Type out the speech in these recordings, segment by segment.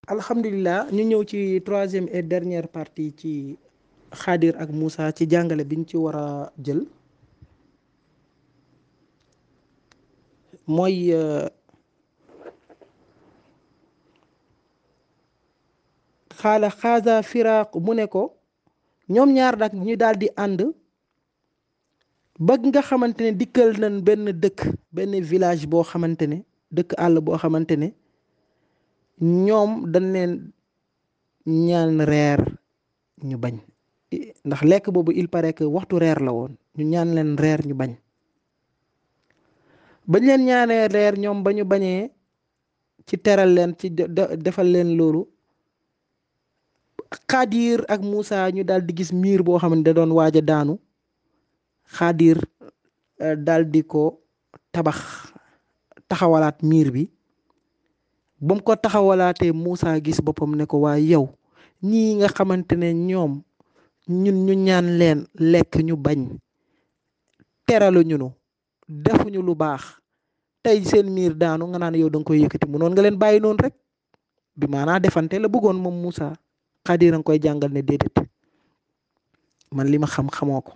alhamdulilah ñu ñëw ci troisième et dernière partie ci Xaadir ak Moussa ci jàngale biñ ci war a jël mooy xaala xaasa firaaq mu ne ko ñoom ñaar nag ñu daal di ànd ba nga xamante ne dikkal nañ benn dëkk benn village boo xamante ne dëkk àll boo xamante ne ñoom dañ leen ñaan reer ñu bañ ndax lekk boobu il paraît que waxtu reer la woon ñu ñaan leen reer ñu bañ bañ leen ñaanee reer ñoom ba ñu bañee ci teral leen ci defal leen loolu Xaadir ak Moussa ñu daal di gis miir boo xam ne da doon waaj a daanu Xaadir daal di ko tabax taxawalaat miir bi ba mu ko taxawalaatee Moussa gis boppam ne ko waa yow ñii nga xamante ne ñoom ñun ñu ñaan leen lekk ñu bañ teraluñu nu defuñu lu baax tey seen miir daanu nga naan yow da nga koy yëkkati mu noon nga leen bàyyi noonu rek bi maanaa defante la bëggoon moom Moussa Xaadir a nga koy jàngal ne déedéet man li ma xam xamoo ko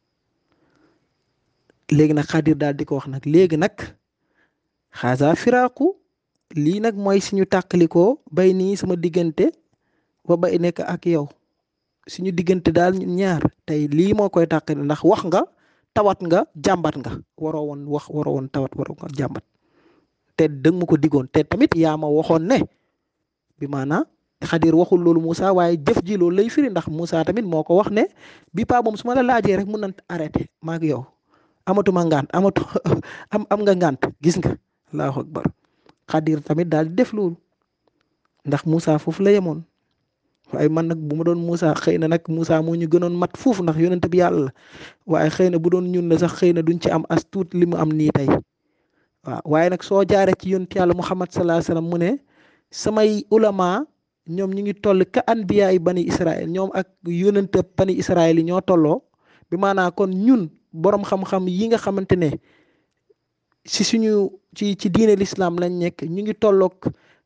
léegi nag Xaadir daal di ko wax nag léegi nag xaasa firaaku lii nag mooy suñu tàqalikoo bay nii sama diggante ba bay nekk ak yow suñu diggante daal ñun ñaar tey lii moo koy tàqali ndax wax nga tawat nga jàmbat nga waroo woon wax waroo woon tawat waroo nga jàmbat te dëgg ma ko diggoon te tamit yaa ma waxoon ne bi maanaa Xaadir waxul loolu Moussa waaye jëf ji loolu lay firi ndax Moussa tamit moo ko wax ne bi paa moom su ma la laajee rek mun nañ arrêté maa ngi yow amatuma ngànt am nga ngànt gis nga allahu akbar Xaadir tamit daal di def loolu ndax Moussa foofu la yemoon waaye man nag bu ma doon Moussa xëy na nag Moussa moo ñu gënoon mat foofu ndax yonent bi yàlla la waaye xëy na bu doon ñun la sax xëy na duñ ci am as tuut li mu am nii tey waaw waaye nag soo jaaree ci yonent yàlla Muhammad sallallahu alayhi wasallam mu ne samay ulama ñoom ñu ngi toll ka anbiya yi bani Israël ñoom ak yonent bani Israël yi ñoo tolloo bi maanaa kon ñun borom xam-xam yi nga xamante ne si suñu ci diine l'islam lañ nekk ñu ngi tolloog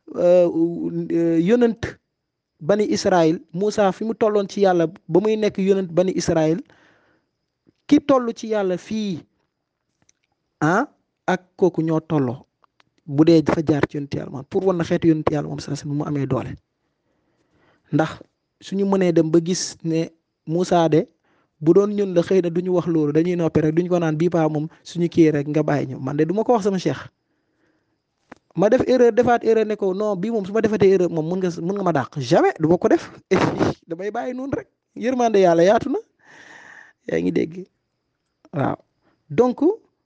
yonent bani Israël Moussa fi mu tolloon ci yàlla ba muy nekk yonent bani Israël ki toll ci yàlla fii ak kooku ñoo tolloo bu dee dafa jaar ci yonent yàlla moom pour wan na xeetu yonent yàlla moom sax mu amee doole ndax suñu mënee dem ba gis ne Moussa de bu doon ñun la xëy na duñu wax loolu dañuy noppi rek duñ ko naan bii paa moom suñu kii rek nga bàyyi ñu man de du ma ko wax sama cheikh ma def erreur defaat erreur ne ko non bii moom su ma defatee erreur moom mun nga ma dàq jamais du ma ko def damay bàyyi noonu rek yërmande yàlla yaatu na yaa ngi dégg waaw donc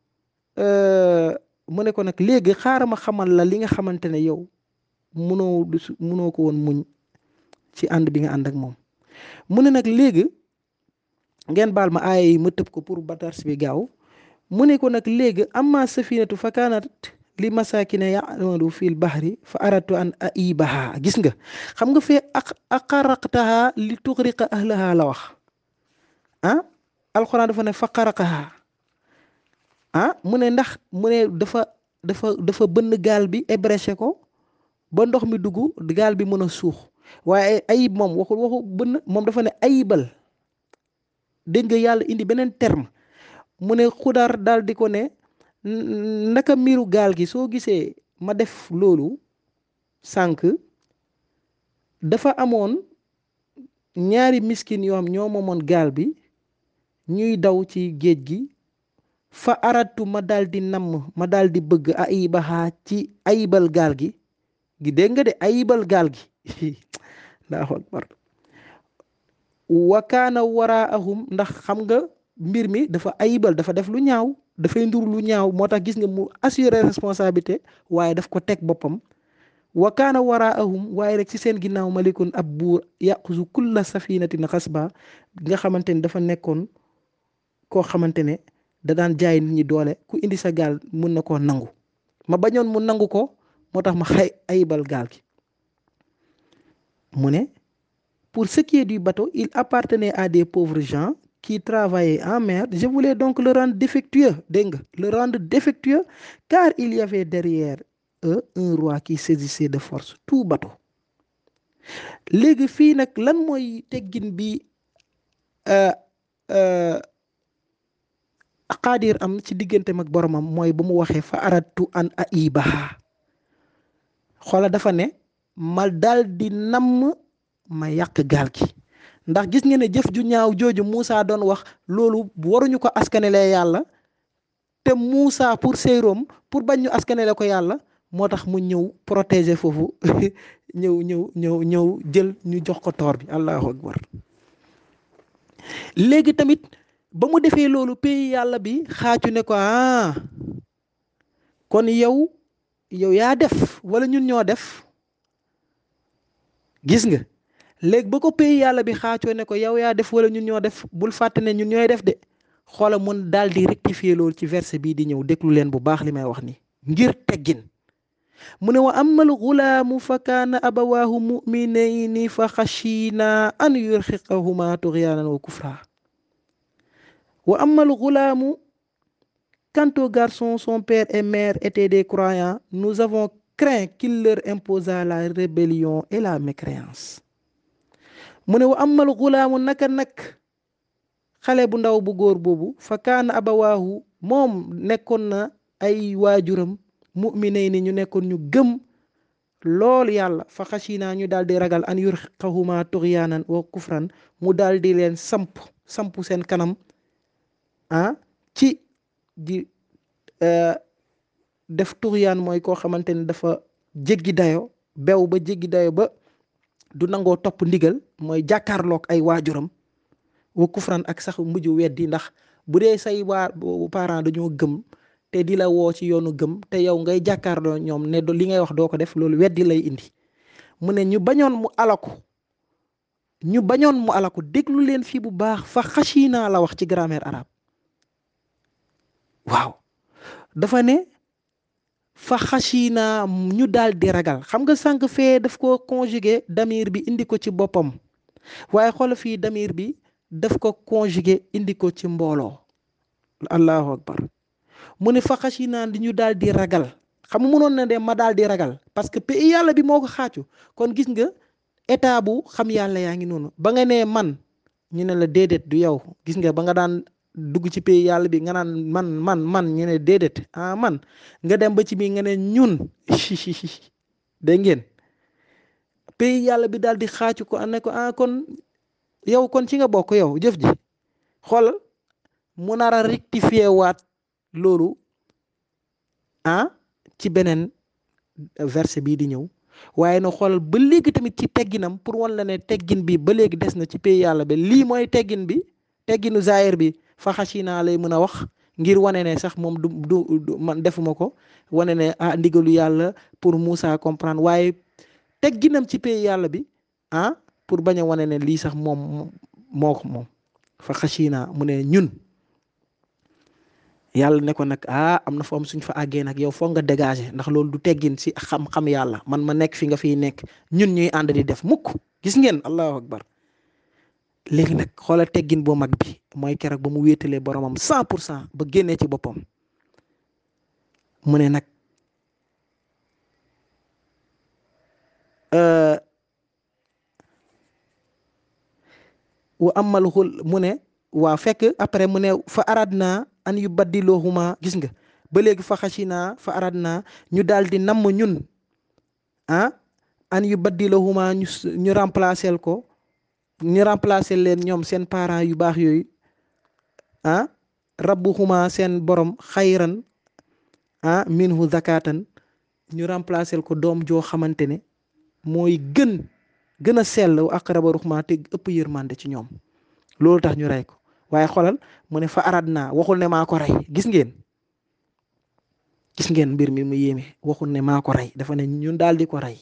mu ne ko nag léegi xaaral ma xamal la li nga xamante ne yow munoo ko woon muñ ci ànd bi nga ànd ak moom mu ne nag léegi ngeen baal ma aaya yi ma tëb ko pour batars bi gaaw mu ne ko nag léegi amma safinatu fa kaanat li masakina ya'malu fil bahri fa aratu an aibaha gis nga xam nga fee aqaraqtaha li tuxriqa ahlaha la wax alquran dafa ne fa qaraqaha mu ne ndax mu ne dafa bënn gaal bi ébréché ko ba ndox mi dugg gaal bi mën a suux waaye ayib moom waxu bënn moom dafa ne ayibal dégg nga yàlla indi beneen terme mu ne xudar daal di ko ne naka miiru gaal gi soo gisee ma def loolu sànq dafa amoon ñaari miskin yoo xam ñoo moomoon gaal bi ñuy daw ci géej gi fa aratu ma daal di namm ma daal di bëgg ayibaha ci ayibal gaal gi dégg nga de ayibal gaal gi allahu akbar wa kaana waraahum ndax xam nga mbir mi dafa ayibal dafa def lu ñaaw dafay ndur lu ñaaw moo tax gis nga mu assurer responsabilité waaye daf ko teg boppam wa kaana waraahum waaye rek ci seen ginnaaw malikun ab buur yaquzu kulla safinatin xasba nga xamante ni dafa nekkoon koo xamante ne da daan jaay nit ñi doole ku indi sa gaal mun na koo nangu ma bañoon mu nangu ko moo tax ma ayibal gaal gi mu ne pour ce qui est du bateau il appartenait à des pauvres gens qui travaillaient en mer je voulais donc le rendre défectueux dégg nga le rendre défectueux car il y avait derrière eux un roi qui saisissait de force tout bateau léegi fii nag lan mooy teggin bi xaadir am ci digganteem ak boromam mooy bu mu waxee fa aradtu an aibaha xoola dafa ne ma dal di namm ma yàq gaal gi ndax gis nga ne jëf ju ñaaw jooju Moussa doon wax loolu waruñu ko askanelee yàlla te Moussa pour séyroom pour bañ ñu askanele ko yàlla moo tax mu ñëw protéger foofu ñëw jël ñu jox ko toor bi allahu akbar léegi tamit ba mu defee loolu pays yàlla bi xaacu ne ko kon yow yaa def wala ñun ñoo def gis nga léegi ba ko pays yàlla bi xaacoo ne ko yow yaa def wala ñun ñoo def bul fàtte ne ñun ñooy def de xoola mun daal di rectifier loolu ci verset bii di ñëw déglu leen bu baax li may wax ni ngir teggin mu ne wa amal gulaamu fa kaana abawaahu muminayni fa xashiina an yurxiqahuma tuxyaanan wa kufra wa amal gulaamu quant au garçon son père et mère étaient des croyants nous avons craint qu'il leur imposât la rébellion et la mécréance mu ne wa amal gulaamu naka nag xale bu ndaw bu góor boobu fa kaana abawaahu moom nekkoon na ay waajuram mu'minay ni ñu nekkoon ñu gëm loolu yàlla fa xashinaa ñu daal di ragal an yurxiqahuma tuxyaanan wa kufran mu daal di leen samp seen kanam ci di def tuxyaan mooy koo xamante ne dafa jéggi dayo bew ba jéggi dayo ba du nangoo topp ndigal mooy jàkkaarloog ay waajuram wa kufran ak sax mujj weddi ndax bu dee say parents dañoo gëm te di la woo ci yoonu gëm te yow ngay jàkkaarloo ñoom ne li ngay wax doo ko def loolu weddi lay indi mu ne ñu bañoon mu alaku déglu leen fii bu baax fa xashinaa la wax ci grammaire arabe waaw dafa ne fa xashinaa ñu daal di ragal xam nga sànq fee daf ko conjugué damir bi indi ko ci boppam waaye xool fii damir bi daf ko conjugué indi ko ci mbooloo allahu akbar mu ne fa xashinaa di ñu daal di ragal xam nga mënoon na de ma daal di ragal parce que pays yàlla bi moo ko xaacu kon gis nga état bu xam yàlla yaa ngi noonu ba nga nee man ñu ne la déedéet du yow gis nga ba nga daan dugg ci pays yàlla bi nga naan man ñu ne déedéet man nga dem ba ci bii nga ne ñun dégg ngeen pays yàlla bi daal di xaacu ko ne ko kon yow kon ci nga bokk yow jëf ji xoolal mu nar a rectifier waat loolu ci beneen verset bii di ñëw waaye na xoolal ba léegi tamit ci tegginam pour wan la ne teggin bi ba léegi des na ci pays yàlla bi lii mooy teggin bi tegginu zaahir bi fa xashinaa lay mën a wax ngir wane ne sax moom du man defuma ko wane ne ndigalu yàlla pour Moussa comprendre waaye tegginam ci pays yàlla bi pour bañ a wane ne lii sax moom moo ko moom fa xashinaa mu ne ñun yàlla ne ko nag am na foom suñ fa àggee nag yow foog nga dégager ndax loolu du teggin si xam-xam yàlla man ma nekk fi nga fiy nekk ñun ñuy ànd di def mukk gis ngeen allahu akbar léegi nag xoolal teggin boo mag bi mooy keroog ba mu wéetalee boromam 100% ba génnee ci boppam mu ne nag wa amal xul mu ne waaw fekk après mu ne fa aradna an yu baddiloohuma gis nga ba léegi fa xashinaa fa aradna ñu daal di namm ñun an yu baddiloohuma ñu remplacer ko ñu remplacer leen ñoom seen parents yu baax yooyu rabbuhuma seen borom xayran minhu zakatan ñu remplacer ko doom joo xamante ne mooy gën a sell aqraba ruxma te ëpp yërmande ci ñoom loolu tax ñu rey ko waaye xoolal mu ne fa aradna waxul ne maa ko rey gis ngeen mbir mi mu yéeme waxul ne maa ko rey dafa ne ñun daal di ko rey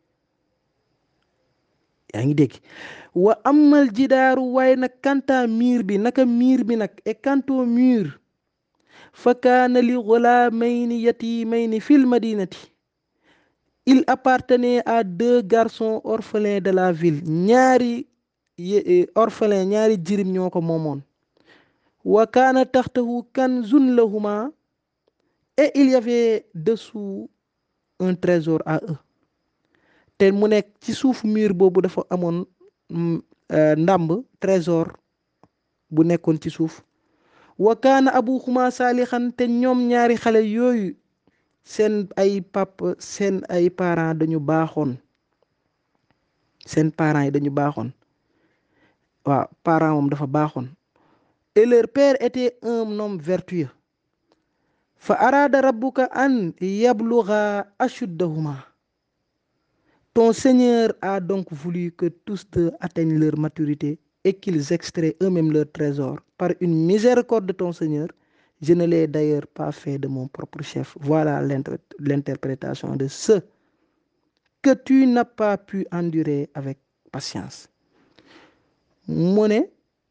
yaa ngi dégg wa amal jidaaru waaye nag kanta miir bi naka miir bi nag et kanto mur fa kaana li ghulaamayni yatimayni fil madinati il appartenait à 2 garçons orphelins de la ville ñaari orphelins ñaari jirim ñoo ko moomoon wa kaana taxtahu kanzun lahuma et il y avait dessous un trésor à eux te mu nekk ci suuf mur boobu dafa amoon ndàmb trésor bu nekkoon ci suuf. wa kaana abuhuma saalixan te ñoom ñaari xale yooyu seen ay seen ay parents dañu baaxoon, seen parents yi dañu baaxoon, waaw parents moom dafa baaxoon. et leur père était un homme vertueux. fa araada rabbuka an yabluga ashuddahuma. Ton Seigneur a donc voulu que tous deux atteignent leur maturité et qu'ils extraient eux-mêmes leur trésor. Par une miséricorde de ton Seigneur, je ne l'ai d'ailleurs pas fait de mon propre chef. Voilà l'interprétation de ce que tu n'as pas pu endurer avec patience. mu ne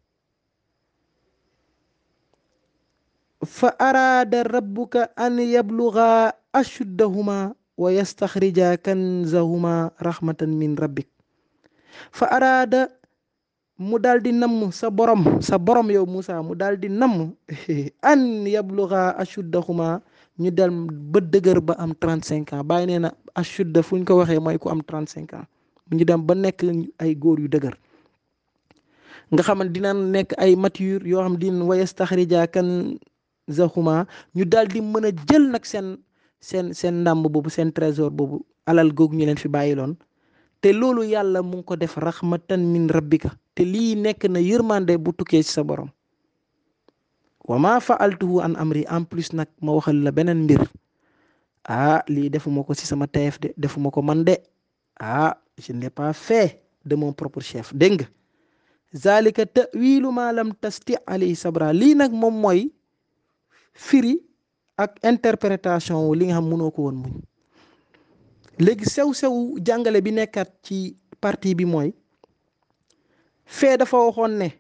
fa araada rabbuka an yabluga ashuddahuma wa yastaxrija kanzahuma rahmatan min rabbik. fa araada mu daal di namm sa borom yow Moussa mu daal di namm an yabluga ashuddahuma ñu dem ba dëgër ba am 35 ans. bàyyi nee na ashudda fu ñu ko waxee mooy ku am 35 ans ñu dem ba nekk ay góor yu dëgër nga xam ne dina nekk ay mature yoo xam dina wa yastaxrija kanzahuma ñu daal di mën a jël nag seen ndàmb boobu seen trésor boobu alal googu ñu leen fi bàyyiloon. te loolu yàlla mu ngi ko def rahmatan min rabbika te lii nekk na yërmande bu tukkee ci sa borom. wa ma faaltuhu an amri en plus nag ma waxal la beneen mbir lii defuma ko ci sama tayef de defuma ko man de je ne l'ai pas fait de mon propre chef. dégg nga zalika ta'wilu ma lam tasti alayhi sabra. lii nag moom mooy firi ak interprétation wu li nga xam mënoo ko woon muñ. léegi sew jàngale bi nekkaat ci partie bi mooy fee dafa waxoon ne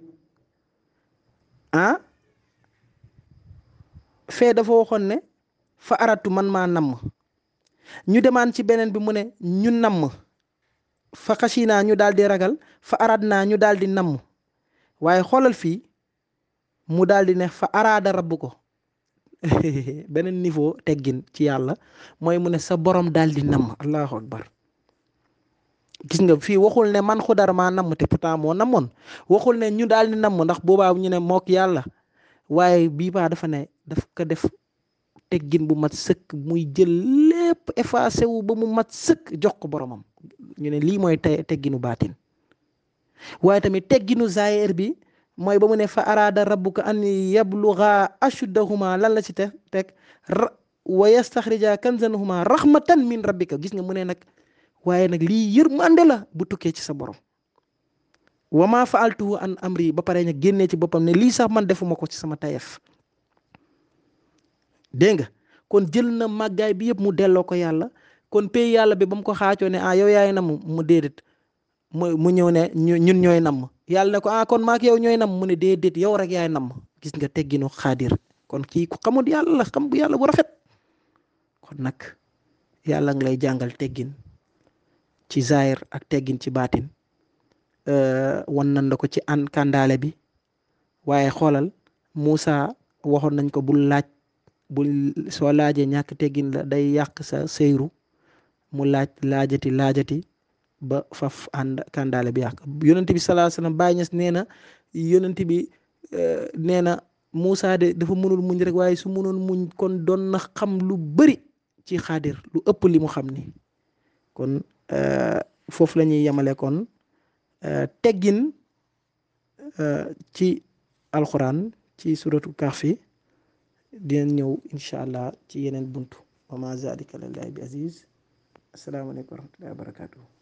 fa aratu man maa namm. ñu demaan ci beneen bi mu ne ñu namm fa xashinaa ñu daal di ragal fa araad naa ñu daal di namm. waaye xoolal fii mu daal di ne fa araada rabbu ko beneen niveau teggin ci yàlla mooy mu ne sa borom daal di namm. allahu akbar. gis nga fii waxul ne man xudar maa namm te pourtant moo namoon. waxul ne ñu daal di namm ndax boobaa ñu ne mook yàlla. waaye bii baa dafa ne daf ko def teggin bu mat sëkk muy jël lépp effacé wu ba mu mat sëkk jox ko boromam. ñu ne lii mooy tegginu baatin. waaye tamit tegginu zaahir bi mooy ba mu ne fa araada rabbuka an yabluga ashuddahuma lan la ci teg wa yastaxrija kanzahuma rahmatan min rabbika. gis nga mu ne nag waaye nag lii yërmande la bu tukkee ci sa borom. wa ma faaltuhu an amri ba pare nga génnee ci boppam ne lii sax man defuma ko ci sama tayef. dégg nga kon jël na màggaay bi yëpp mu delloo ko yàlla. kon pay yàlla bi ba mu ko xaacoo ne yow yaay namm mu déedéet mu ñëw ne ñun ñooy namm. yàlla ne ko kon maak yow ñooy namm mu ne déedéet yow rek yaay namm. gis nga tegginu xaadir. kon kii ku xamul yàlla la xam bu yàlla bu rafet. kon nag yàlla nga lay jàngal teggin ci zaahir ak teggin ci baatin. wan nañ la ko ci kàndaale bi. waaye xoolal Moussa waxoon nañ ko bul soo laajee ñàkk teggin la day yàq sa seyru. mu laajati ba faf kàndaale bi yàq. yonent bi sallallahu alayhi wasallam Baay Ñas nee na yonent bi nee na Moussa de dafa mënul muñ rek waaye su mënoon muñ kon doon na xam lu bari ci xaadir lu ëpp li mu xam ni. kon foofu la ñuy yemale kon teggin ci alxuraan ci suratu Kahfi. dinañ ñëw incha allah ci yeneen buntu. wa ma zalika lillahi bi aziz. asalaamaaleykum wa rahmatullahi wa barakatuh.